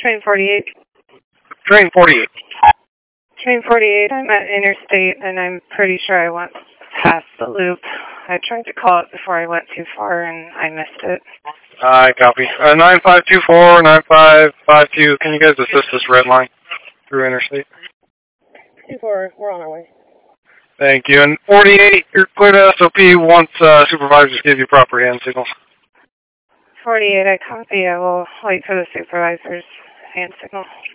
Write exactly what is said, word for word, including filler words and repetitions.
Train forty-eight. Train forty-eight. Train forty-eight, I'm at Interstate, and I'm pretty sure I went past the loop. I tried to call it before I went too far, and I missed it. I copy. Uh, nine five two four, nine five five two, can you guys assist this red line through Interstate? two four, we're on our way. Thank you. And forty-eight, you're clear to S O P once uh, supervisors give you proper hand signals. forty-eight, I copy. I will wait for the supervisor's hand signal.